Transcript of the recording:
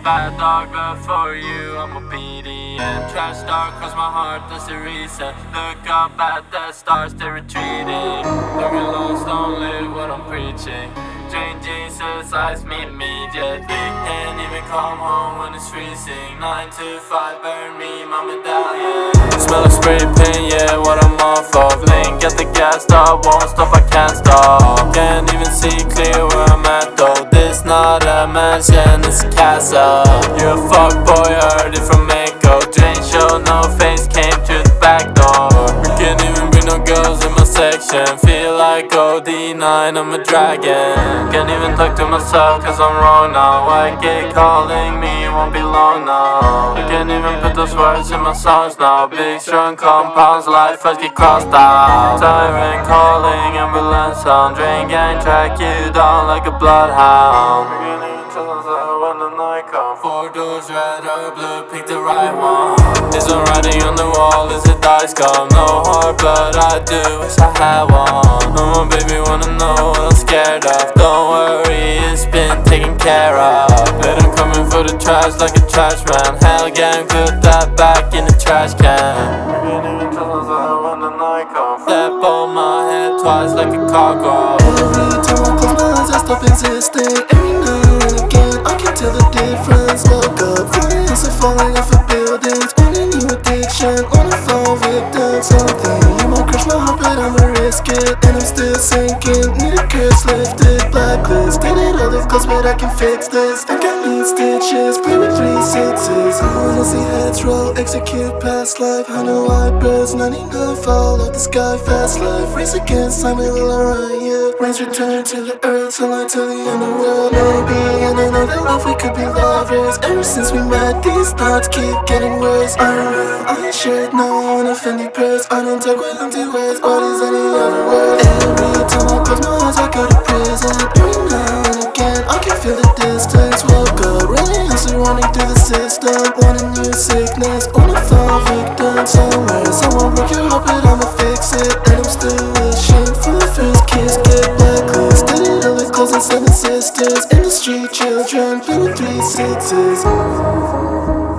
bad dog, but for you I'm obedient. Trash dark cause my heart, that's the reason. Look up at the stars, they're retreating. Don't get lost, don't live what I'm preaching. Drink Jesus, eyes me immediately. Can't even come home when it's freezing. 9 to 5, burn me, my medallion. Smell like spray paint, yeah, what I'm off of. Link at the gas stop, won't stop, I can't stop. Can't even see clear where I'm at though. This not a mansion, it's a castle. You're a fuckboy, heard it from Echo. Drain show, no face, came to the back door. We can't even bring no girls in my section. Feel like OD9, I'm a dragon. Can't even talk to myself cause I'm wrong now. White gate calling me, won't be long now. I can't even put those words in my songs now. Big strong compounds, life first get crossed out. Siren calling, ambulance sound. Drain gang track you down like a bloodhound. We can't even tell us when the night comes. 4 doors, red or blue, pick the right one. Is there writing on the wall, is it dice come? No heart, but I do wish I had one. No one baby wanna know what I'm scared of. Don't worry, it's been taken care of. Let them come in for the trash like a trash man. Hell gang, put that back in the trash can. We can't even tell us when the night comes. Step on my head twice like a cargo. Every time I close my eyes I stop existing. Every now and again I can tell the difference. Woke up feeling so falling off of buildings. On a new addiction, on a fall victim. Something you might crush my heart but I'ma risk it. And I'm still sinking, need a curse lifted. Blacklist, get it all this close but I can fix this. Think I need stitches, play with 3 6s. I wanna see heads roll, execute past life. I know I birds, 99 fall off the sky. Fast life, race against time, it will alright, yeah. Rains return to the earth, sunlight to the underworld. Maybe in another life we could be lovers. Ever since we met, these thoughts keep getting worse. I should know an offending purse. I don't talk with empty words, what is any other word? Every time I close my eyes I go to prison. Every now and again I can feel the distance. Woke up, really hustling, running through the system. Want a new sickness, wanna fall victim. Somewhere, someone broke your heart but I'ma fix it. And I'm still wishing for the first kiss. Get blacklist, did it all the close and 7 sisters. In the street, children, play with 3 6s.